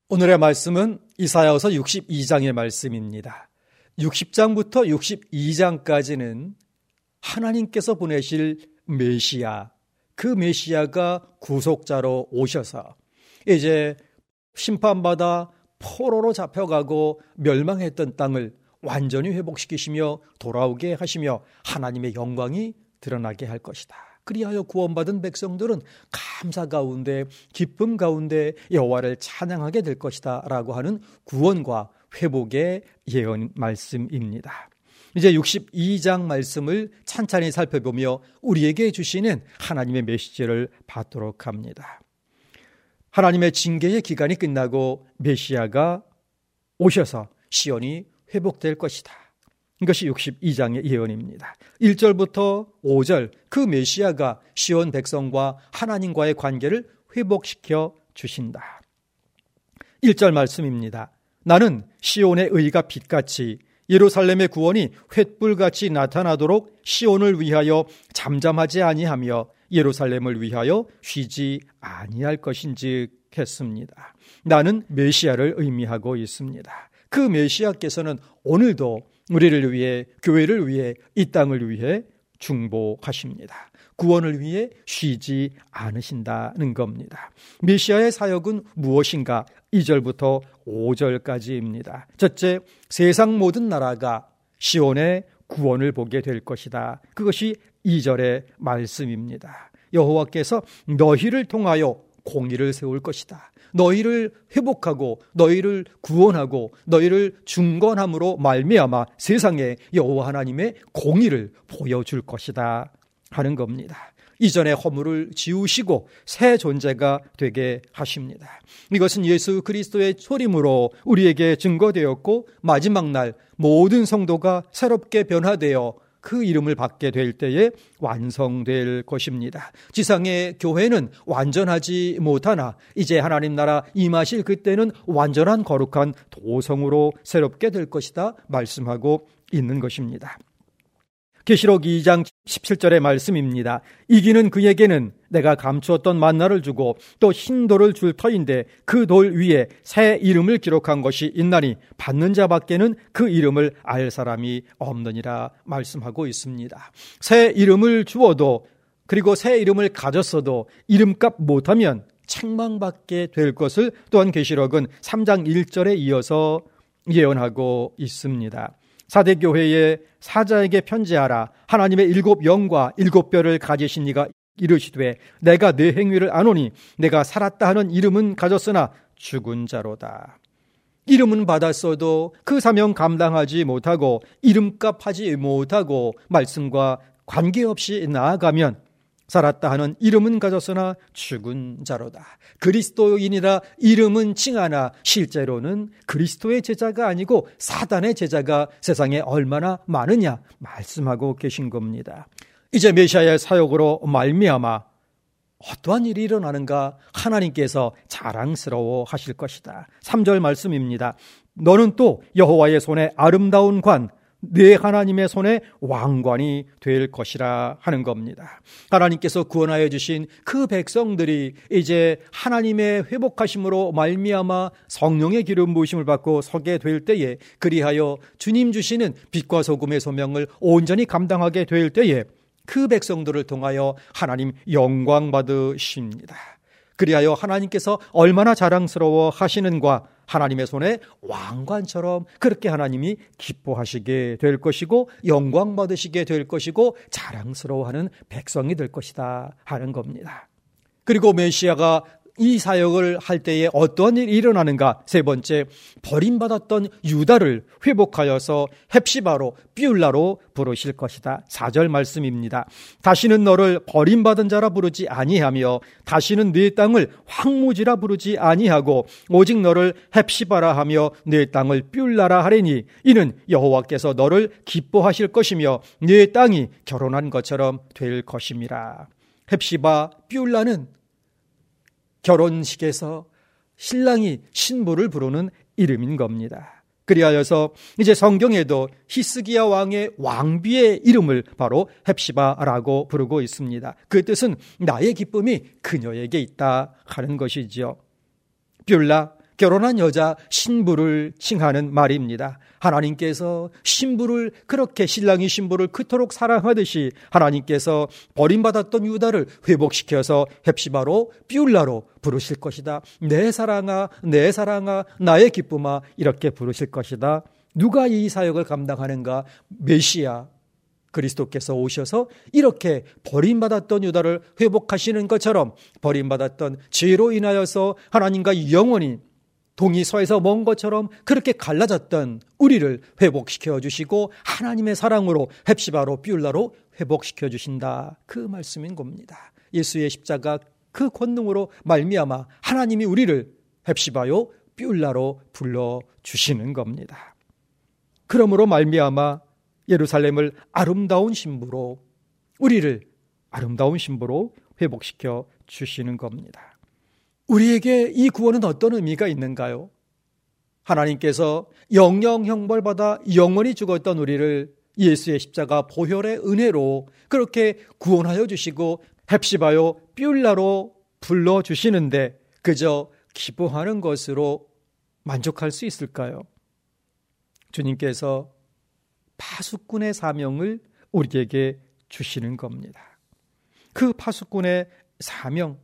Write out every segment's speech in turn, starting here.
오늘의 말씀은 이사야서 62장의 말씀입니다. 60장부터 62장까지는 하나님께서 보내실 메시아, 그 메시아가 구속자로 오셔서 이제 심판받아 포로로 잡혀가고 멸망했던 땅을 완전히 회복시키시며 돌아오게 하시며 하나님의 영광이 드러나게 할 것이다. 그리하여 구원받은 백성들은 감사 가운데 기쁨 가운데 여호와를 찬양하게 될 것이다 라고 하는 구원과 회복의 예언 말씀입니다. 이제 62장 말씀을 찬찬히 살펴보며 우리에게 주시는 하나님의 메시지를 받도록 합니다. 하나님의 징계의 기간이 끝나고 메시아가 오셔서 시온이 회복될 것이다. 이것이 62장의 예언입니다. 1절부터 5절 그 메시아가 시온 백성과 하나님과의 관계를 회복시켜 주신다. 1절 말씀입니다. 나는 시온의 의가 빛같이 예루살렘의 구원이 횃불같이 나타나도록 시온을 위하여 잠잠하지 아니하며 예루살렘을 위하여 쉬지 아니할 것인즉 했습니다. 나는 메시아를 의미하고 있습니다. 그 메시아께서는 오늘도 우리를 위해, 교회를 위해, 이 땅을 위해 중보하십니다. 구원을 위해 쉬지 않으신다는 겁니다. 메시아의 사역은 무엇인가? 2절부터 5절까지입니다. 첫째, 세상 모든 나라가 시온의 구원을 보게 될 것이다. 그것이 2절의 말씀입니다. 여호와께서 너희를 통하여 공의를 세울 것이다. 너희를 회복하고 너희를 구원하고 너희를 중건함으로 말미암아 세상에 여호와 하나님의 공의를 보여줄 것이다 하는 겁니다. 이전의 허물을 지우시고 새 존재가 되게 하십니다. 이것은 예수 그리스도의 소림으로 우리에게 증거되었고 마지막 날 모든 성도가 새롭게 변화되어 그 이름을 받게 될 때에 완성될 것입니다. 지상의 교회는 완전하지 못하나 이제 하나님 나라 임하실 그때는 완전한 거룩한 도성으로 새롭게 될 것이다 말씀하고 있는 것입니다. 계시록 2장 17절의 말씀입니다. 이기는 그에게는 내가 감추었던 만나를 주고 또 흰 돌을 줄 터인데 그 돌 위에 새 이름을 기록한 것이 있나니 받는 자밖에는 그 이름을 알 사람이 없느니라 말씀하고 있습니다. 새 이름을 주어도 그리고 새 이름을 가졌어도 이름값 못하면 책망받게 될 것을 또한 계시록은 3장 1절에 이어서 예언하고 있습니다. 사대교회의 사자에게 편지하라. 하나님의 7영과 7뼈를 가지신 이가 이르시되 내가 내 행위를 아노니 내가 살았다 하는 이름은 가졌으나 죽은 자로다. 이름은 받았어도 그 사명 감당하지 못하고 이름값 하지 못하고 말씀과 관계없이 나아가면 살았다 하는 이름은 가졌으나 죽은 자로다. 그리스도인이라 이름은 칭하나 실제로는 그리스도의 제자가 아니고 사단의 제자가 세상에 얼마나 많으냐 말씀하고 계신 겁니다. 이제 메시아의 사역으로 말미암아 어떠한 일이 일어나는가 하나님께서 자랑스러워 하실 것이다. 3절 말씀입니다. 너는 또 여호와의 손에 아름다운 관 네 하나님의 손에 왕관이 될 것이라 하는 겁니다. 하나님께서 구원하여 주신 그 백성들이 이제 하나님의 회복하심으로 말미암아 성령의 기름 부으심을 받고 서게 될 때에 그리하여 주님 주시는 빛과 소금의 소명을 온전히 감당하게 될 때에 그 백성들을 통하여 하나님 영광 받으십니다. 그리하여 하나님께서 얼마나 자랑스러워 하시는가 하나님의 손에 왕관처럼 그렇게 하나님이 기뻐하시게 될 것이고 영광 받으시게 될 것이고 자랑스러워하는 백성이 될 것이다 하는 겁니다. 그리고 메시아가 이 사역을 할 때에 어떠한 일이 일어나는가? 세 번째, 버림받았던 유다를 회복하여서 헵시바로 삐울라로 부르실 것이다. 4절 말씀입니다. 다시는 너를 버림받은 자라 부르지 아니하며 다시는 네 땅을 황무지라 부르지 아니하고 오직 너를 헵시바라 하며 네 땅을 삐울라라 하리니 이는 여호와께서 너를 기뻐하실 것이며 네 땅이 결혼한 것처럼 될 것임이라. 헵시바 삐울라는 결혼식에서 신랑이 신부를 부르는 이름인 겁니다. 그리하여서 이제 성경에도 히스기야 왕의 왕비의 이름을 바로 헵시바라고 부르고 있습니다. 그 뜻은 나의 기쁨이 그녀에게 있다 하는 것이지요. 뷸라, 결혼한 여자 신부를 칭하는 말입니다. 하나님께서 신부를 그렇게 신랑이 신부를 그토록 사랑하듯이 하나님께서 버림받았던 유다를 회복시켜서 헵시바로 뷸라로 부르실 것이다. 내 사랑아, 내 사랑아, 나의 기쁨아 이렇게 부르실 것이다. 누가 이 사역을 감당하는가? 메시아 그리스도께서 오셔서 이렇게 버림받았던 유다를 회복하시는 것처럼 버림받았던 죄로 인하여서 하나님과 영원히 동이 서에서 먼 것처럼 그렇게 갈라졌던 우리를 회복시켜 주시고 하나님의 사랑으로 헵시바로 뷸라로 회복시켜 주신다. 그 말씀인 겁니다. 예수의 십자가 그 권능으로 말미암아 하나님이 우리를 헵시바요 뷸라로 불러주시는 겁니다. 그러므로 말미암아 예루살렘을 아름다운 신부로 우리를 아름다운 신부로 회복시켜 주시는 겁니다. 우리에게 이 구원은 어떤 의미가 있는가요? 하나님께서 영영 형벌받아 영원히 죽었던 우리를 예수의 십자가 보혈의 은혜로 그렇게 구원하여 주시고 헵시바요 뷸라로 불러주시는데 그저 기뻐하는 것으로 만족할 수 있을까요? 주님께서 파수꾼의 사명을 우리에게 주시는 겁니다. 그 파수꾼의 사명,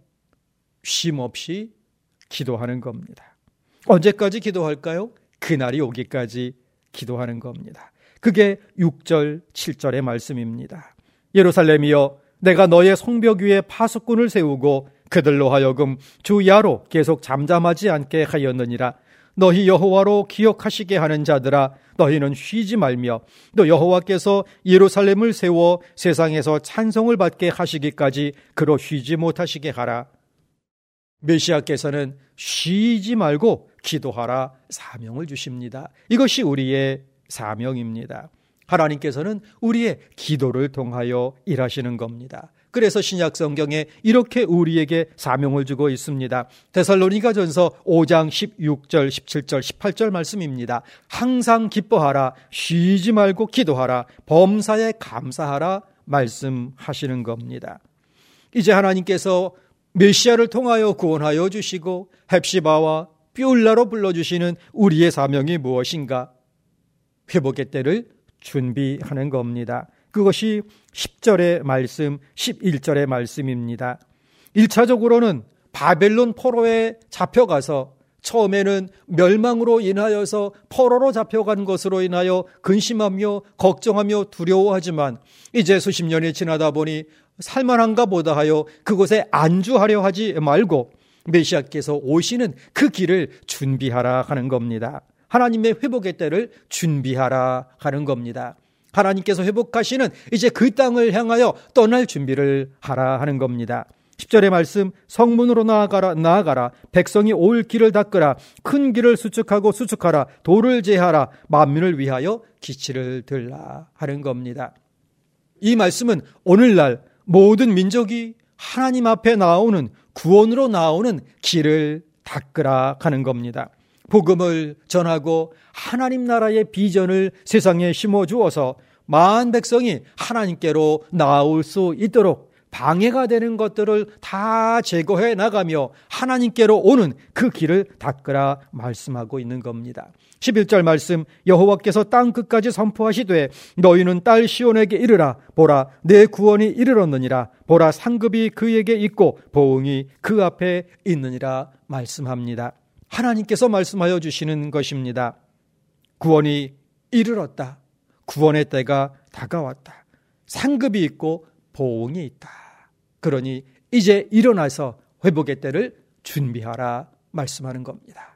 쉼없이 기도하는 겁니다. 언제까지 기도할까요? 그날이 오기까지 기도하는 겁니다. 그게 6절, 7절의 말씀입니다. 예루살렘이여 내가 너의 성벽 위에 파수꾼을 세우고 그들로 하여금 주 야로 계속 잠잠하지 않게 하였느니라. 너희 여호와로 기억하시게 하는 자들아 너희는 쉬지 말며 또 여호와께서 예루살렘을 세워 세상에서 찬송을 받게 하시기까지 그로 쉬지 못하시게 하라. 메시아께서는 쉬지 말고 기도하라 사명을 주십니다. 이것이 우리의 사명입니다. 하나님께서는 우리의 기도를 통하여 일하시는 겁니다. 그래서 신약 성경에 이렇게 우리에게 사명을 주고 있습니다. 데살로니가전서 5장 16절, 17절, 18절 말씀입니다. 항상 기뻐하라, 쉬지 말고 기도하라, 범사에 감사하라 말씀하시는 겁니다. 이제 하나님께서 메시아를 통하여 구원하여 주시고 헵시바와 뷸라로 불러주시는 우리의 사명이 무엇인가? 회복의 때를 준비하는 겁니다. 그것이 10절의 말씀, 11절의 말씀입니다. 1차적으로는 바벨론 포로에 잡혀가서 처음에는 멸망으로 인하여서 포로로 잡혀간 것으로 인하여 근심하며 걱정하며 두려워하지만 이제 수십 년이 지나다 보니 살만한가 보다 하여 그곳에 안주하려 하지 말고 메시아께서 오시는 그 길을 준비하라 하는 겁니다. 하나님의 회복의 때를 준비하라 하는 겁니다. 하나님께서 회복하시는 이제 그 땅을 향하여 떠날 준비를 하라 하는 겁니다. 10절의 말씀, 성문으로 나아가라. 백성이 올 길을 닦으라. 큰 길을 수축하고 수축하라. 돌을 제하라. 만민을 위하여 기치를 들라 하는 겁니다. 이 말씀은 오늘날 모든 민족이 하나님 앞에 나오는 구원으로 나오는 길을 닦으라 하는 겁니다. 복음을 전하고 하나님 나라의 비전을 세상에 심어주어서 만 백성이 하나님께로 나올 수 있도록 방해가 되는 것들을 다 제거해 나가며 하나님께로 오는 그 길을 닦으라 말씀하고 있는 겁니다. 11절 말씀, 여호와께서 땅 끝까지 선포하시되 너희는 딸 시온에게 이르라. 보라, 내 구원이 이르렀느니라. 보라, 상급이 그에게 있고 보응이 그 앞에 있느니라 말씀합니다. 하나님께서 말씀하여 주시는 것입니다. 구원이 이르렀다. 구원의 때가 다가왔다. 상급이 있고 보응이 있다. 그러니 이제 일어나서 회복의 때를 준비하라 말씀하는 겁니다.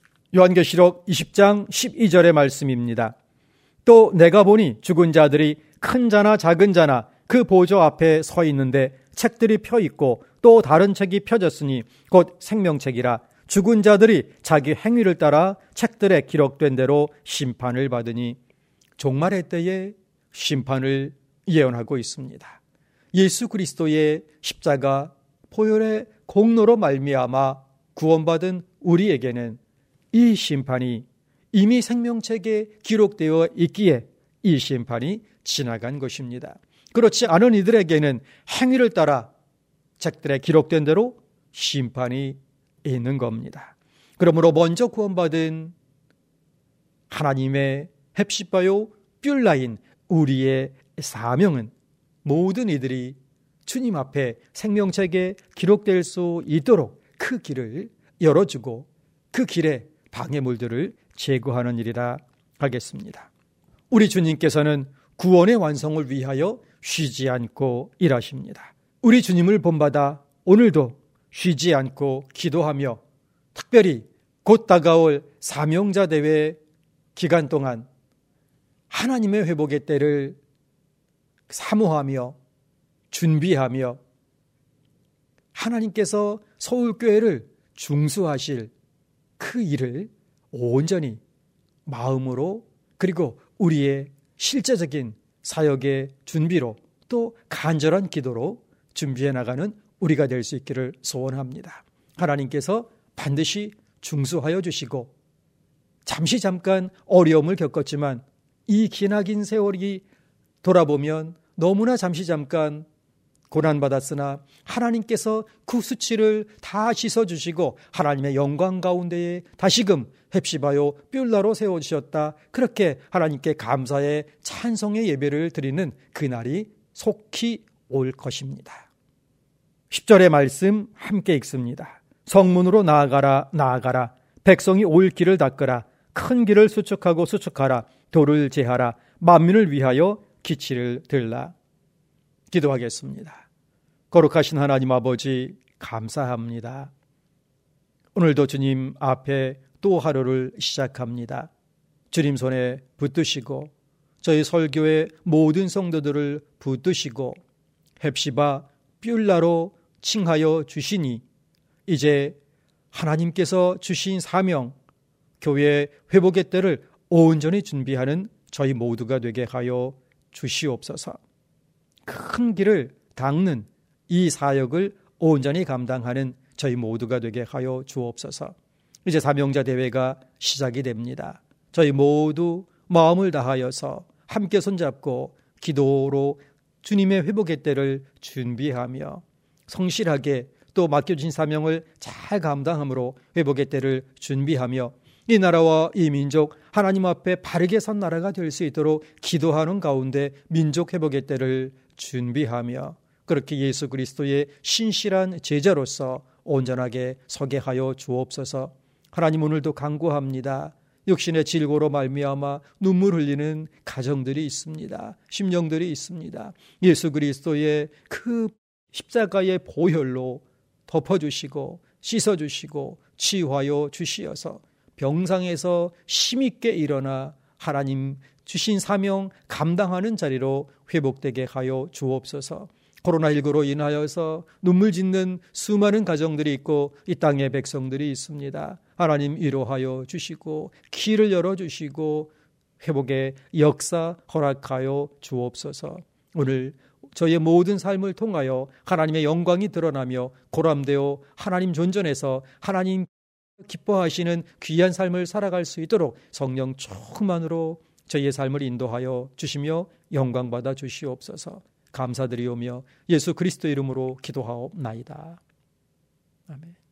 요한계시록 20장 12절의 말씀입니다. 또 내가 보니 죽은 자들이 큰 자나 작은 자나 그 보좌 앞에 서 있는데 책들이 펴 있고 또 다른 책이 펴졌으니 곧 생명책이라. 죽은 자들이 자기 행위를 따라 책들에 기록된 대로 심판을 받으니 종말의 때에 심판을 예언하고 있습니다. 예수 그리스도의 십자가 보혈의 공로로 말미암아 구원받은 우리에게는 이 심판이 이미 생명책에 기록되어 있기에 이 심판이 지나간 것입니다. 그렇지 않은 이들에게는 행위를 따라 책들에 기록된 대로 심판이 있는 겁니다. 그러므로 먼저 구원받은 하나님의 헵시바요 뷸라인 우리의 사명은 모든 이들이 주님 앞에 생명책에 기록될 수 있도록 그 길을 열어주고 그 길에 방해물들을 제거하는 일이라 하겠습니다. 우리 주님께서는 구원의 완성을 위하여 쉬지 않고 일하십니다. 우리 주님을 본받아 오늘도 쉬지 않고 기도하며 특별히 곧 다가올 사명자 대회 기간 동안 하나님의 회복의 때를 사모하며 준비하며 하나님께서 서울교회를 중수하실 그 일을 온전히 마음으로 그리고 우리의 실제적인 사역의 준비로 또 간절한 기도로 준비해 나가는 우리가 될 수 있기를 소원합니다. 하나님께서 반드시 중수하여 주시고 잠시 잠깐 어려움을 겪었지만 이 기나긴 세월이 돌아보면 너무나 잠시 잠깐 고난받았으나 하나님께서 그 수치를 다 씻어주시고 하나님의 영광 가운데에 다시금 헵시바요 뷸라로 세워주셨다. 그렇게 하나님께 감사의 찬송의 예배를 드리는 그날이 속히 올 것입니다. 10절의 말씀 함께 읽습니다. 성문으로 나아가라 나아가라 백성이 올 길을 닦으라 큰 길을 수축하고 수축하라 돌을 제하라 만민을 위하여 기치를 들라. 기도하겠습니다. 거룩하신 하나님 아버지 감사합니다. 오늘도 주님 앞에 또 하루를 시작합니다. 주님 손에 붙드시고 저희 설교의 모든 성도들을 붙드시고 헵시바 뷸라로 칭하여 주시니 이제 하나님께서 주신 사명 교회 회복의 때를 온전히 준비하는 저희 모두가 되게 하여 주시옵소서. 큰 길을 닦는 이 사역을 온전히 감당하는 저희 모두가 되게 하여 주옵소서. 이제 사명자 대회가 시작이 됩니다. 저희 모두 마음을 다하여서 함께 손잡고 기도로 주님의 회복의 때를 준비하며 성실하게 또 맡겨주신 사명을 잘 감당함으로 회복의 때를 준비하며 이 나라와 이 민족 하나님 앞에 바르게 선 나라가 될 수 있도록 기도하는 가운데 민족 회복의 때를 준비하며 그렇게 예수 그리스도의 신실한 제자로서 온전하게 서게 하여 주옵소서. 하나님 오늘도 간구합니다. 육신의 질고로 말미암아 눈물 흘리는 가정들이 있습니다. 심령들이 있습니다. 예수 그리스도의 그 십자가의 보혈로 덮어주시고 씻어주시고 치유하여 주시어서 병상에서 힘있게 일어나 하나님 주신 사명 감당하는 자리로 회복되게 하여 주옵소서. 코로나19로 인하여서 눈물 짓는 수많은 가정들이 있고 이 땅의 백성들이 있습니다. 하나님 위로하여 주시고 길을 열어주시고 회복의 역사 허락하여 주옵소서. 오늘 저희의 모든 삶을 통하여 하나님의 영광이 드러나며 고람되어 하나님 존전에서 하나님 기뻐하시는 귀한 삶을 살아갈 수 있도록 성령 충만으로 저희의 삶을 인도하여 주시며 영광받아 주시옵소서. 감사드리오며 예수 그리스도 이름으로 기도하옵나이다. 아멘.